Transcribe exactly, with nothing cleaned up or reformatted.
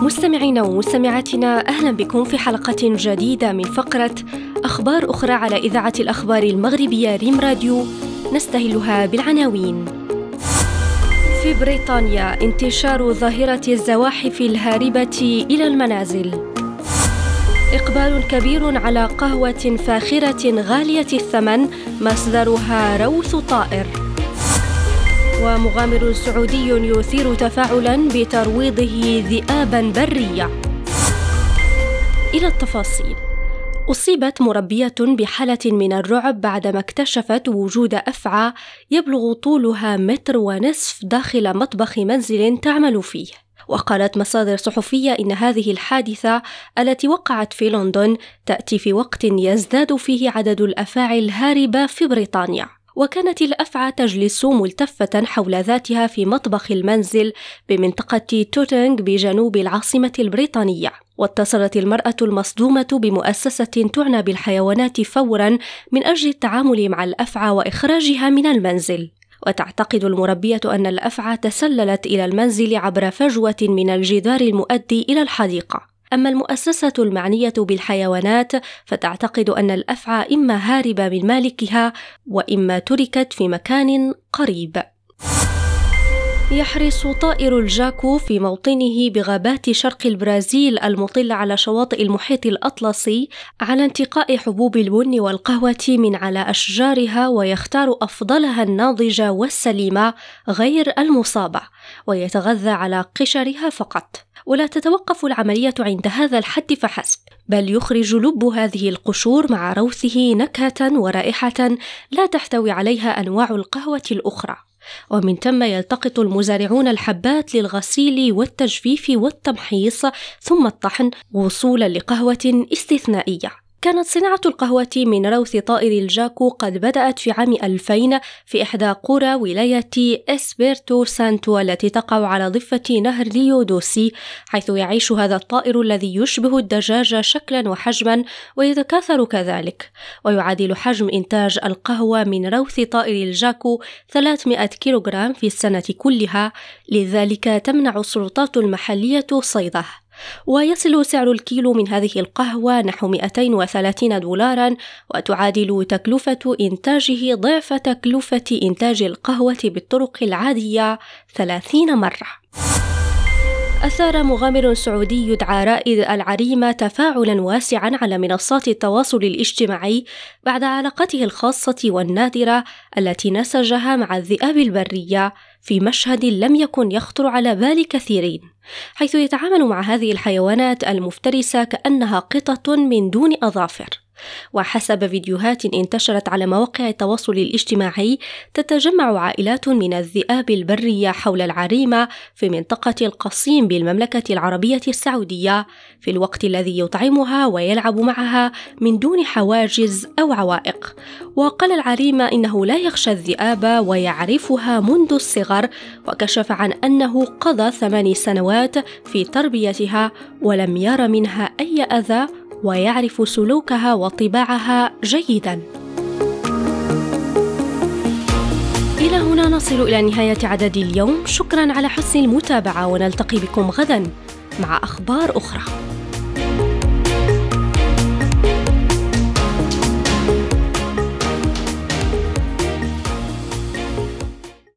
مستمعينا ومستمعاتنا، أهلا بكم في حلقة جديدة من فقرة أخبار أخرى على إذاعة الأخبار المغربية ريم راديو، نستهلها بالعناوين. في بريطانيا انتشار ظاهرة الزواحف الهاربة إلى المنازل. إقبال كبير على قهوة فاخرة غالية الثمن مصدرها روث طائر. ومغامر سعودي يثير تفاعلاً بترويضه ذئاباً برية. إلى التفاصيل. أصيبت مربية بحالة من الرعب بعدما اكتشفت وجود أفعى يبلغ طولها متر ونصف داخل مطبخ منزل تعمل فيه. وقالت مصادر صحفية إن هذه الحادثة التي وقعت في لندن تأتي في وقت يزداد فيه عدد الأفاعي الهاربة في بريطانيا. وكانت الأفعى تجلس ملتفة حول ذاتها في مطبخ المنزل بمنطقة توتنغ بجنوب العاصمة البريطانية. واتصلت المرأة المصدومة بمؤسسة تعنى بالحيوانات فوراً من أجل التعامل مع الأفعى وإخراجها من المنزل. وتعتقد المربية أن الأفعى تسللت إلى المنزل عبر فجوة من الجدار المؤدي إلى الحديقة. أما المؤسسة المعنية بالحيوانات فتعتقد أن الأفعى إما هاربة من مالكها وإما تركت في مكان قريب. يحرص طائر الجاكو في موطنه بغابات شرق البرازيل المطلة على شواطئ المحيط الأطلسي على انتقاء حبوب البن والقهوة من على أشجارها، ويختار أفضلها الناضجة والسليمة غير المصابة، ويتغذى على قشرها فقط. ولا تتوقف العملية عند هذا الحد فحسب، بل يخرج لب هذه القشور مع روثه نكهة ورائحة لا تحتوي عليها أنواع القهوة الأخرى. ومن ثم يلتقط المزارعون الحبات للغسيل والتجفيف والتمحيص ثم الطحن وصولا لقهوة استثنائية. كانت صناعة القهوة من روث طائر الجاكو قد بدأت في عام ألفين في إحدى قرى ولاية إسبيرتو سانتو التي تقع على ضفة نهر ليودوسي، حيث يعيش هذا الطائر الذي يشبه الدجاج شكلا وحجما ويتكاثر كذلك. ويعادل حجم إنتاج القهوة من روث طائر الجاكو ثلاثمائة كيلوغرام في السنة كلها، لذلك تمنع السلطات المحلية صيده. ويصل سعر الكيلو من هذه القهوة نحو مئتين وثلاثين دولاراً، وتعادل تكلفة إنتاجه ضعف تكلفة إنتاج القهوة بالطرق العادية ثلاثين مرة. أثار مغامر سعودي يدعى رائد العريمة تفاعلاً واسعاً على منصات التواصل الاجتماعي بعد علاقته الخاصة والنادرة التي نسجها مع الذئاب البرية في مشهد لم يكن يخطر على بال كثيرين، حيث يتعامل مع هذه الحيوانات المفترسة كأنها قطط من دون أظافر. وحسب فيديوهات انتشرت على مواقع التواصل الاجتماعي، تتجمع عائلات من الذئاب البرية حول العريمة في منطقة القصيم بالمملكة العربية السعودية في الوقت الذي يطعمها ويلعب معها من دون حواجز أو عوائق. وقال العريمة إنه لا يخشى الذئاب ويعرفها منذ الصغر، وكشف عن أنه قضى ثمان سنوات في تربيتها ولم ير منها أي أذى، ويعرف سلوكها وطباعها جيداً. إلى هنا نصل إلى نهاية عدد اليوم. شكراً على حسن المتابعة، ونلتقي بكم غداً مع أخبار أخرى.